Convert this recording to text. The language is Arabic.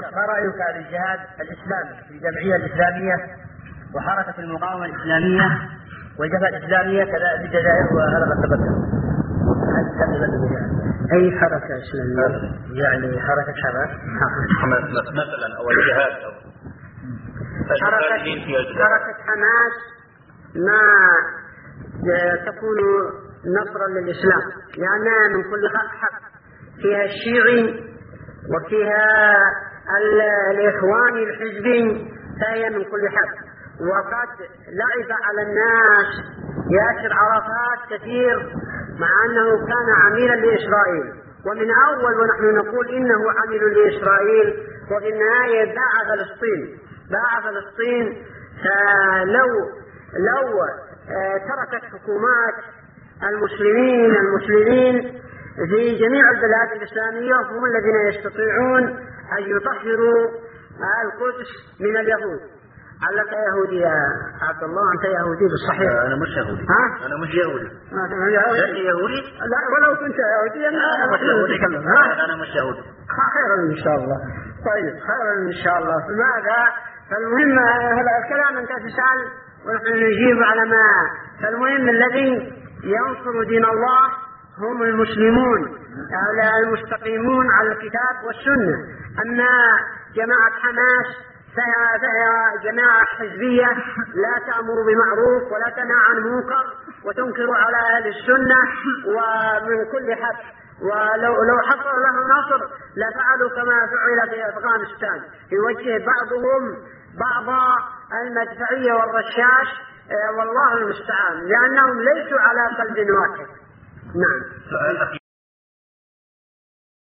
ما رأيك عن الجهاد الإسلامي في الجمعية الإسلامية وحركة المقاومة الإسلامية والجبهة الإسلامية كذا في الجزائر وهذا قد تقدم؟ أي حركة إسلامية؟ يعني حركة حماس مثلا أو الجهاد أو حركة حماس ما تكون نصرا للإسلام لأنها من كل حق، فيها الشيعي وفيها الإخواني الحزبي، فهي من كل حق. وقد لعب على الناس ياسر عرفات كثير مع أنه كان عميلا لإسرائيل، ومن أول ونحن نقول إنه عميل لإسرائيل، وفي النهاية باع فلسطين. فلو تركت حكومات المسلمين في جميع البلاد الإسلامية هم الذين يستطيعون أن يطهروا القدس من اليهود. علك يهودي يا عبد الله؟ أنت يهودي بالصحيح؟ أنا مش يهودي. أنا مش يهودي. يهودي؟ لا، ولو كنت يهودي أنا مش يهودي. أنا مش يهودي. خيرا إن شاء الله. طيب خيرا إن شاء الله. فماذا؟ فالمهم هذا الكلام أنت تسأل ونحن نجيب على ما. فالمهم الذي ينصر دين الله هم المسلمون المستقيمون على الكتاب والسنة. أما جماعة حماس فهي جماعة حزبية لا تأمر بمعروف ولا تنهى عن منكر وتنكر على أهل السنة ومن كل حد. ولو حصل له نصر لفعلوا كما فعل في أفغانستان، يوجه بعضهم بعض المدفعية والرشاش، والله المستعان، لأنهم ليسوا على قلب واحد. نعم.